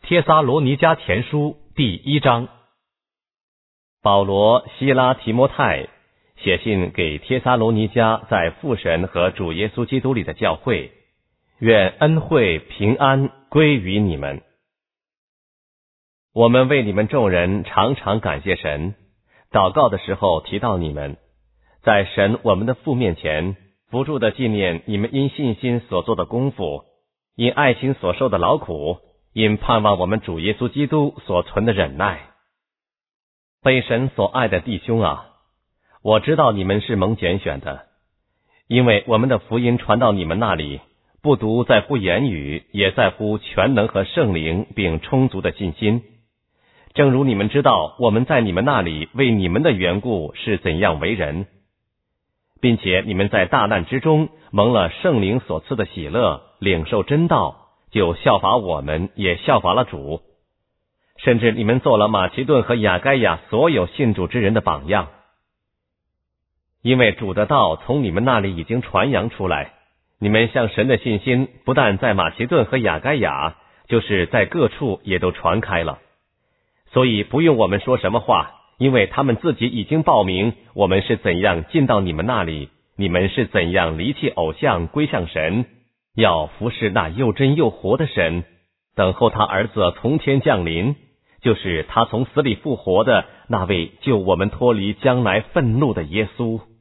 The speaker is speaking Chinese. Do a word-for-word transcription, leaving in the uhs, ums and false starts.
帖撒罗尼迦前书第一章。保罗、希拉、提摩太写信给帖撒罗尼迦在父神和主耶稣基督里的教会，愿恩惠平安归于你们。我们为你们众人常常感谢神，祷告的时候提到你们，在神我们的父面前不住地纪念你们因信心所做的功夫，因爱心所受的劳苦，因盼望我们主耶稣基督所存的忍耐。被神所爱的弟兄啊，我知道你们是蒙拣选的，因为我们的福音传到你们那里，不独在乎言语，也在乎全能和圣灵，并充足的信心。正如你们知道我们在你们那里为你们的缘故是怎样为人，并且你们在大难之中蒙了圣灵所赐的喜乐，领受真道，就效法我们，也效法了主。甚至你们做了马其顿和亚该亚所有信主之人的榜样。因为主的道从你们那里已经传扬出来，你们向神的信心不但在马其顿和亚该亚，就是在各处也都传开了。所以不用我们说什么话，因为他们自己已经报明我们是怎样进到你们那里，你们是怎样离弃偶像归向神，要服侍那又真又活的神，等候他儿子从天降临，就是他从死里复活的那位救我们脱离将来愤怒的耶稣。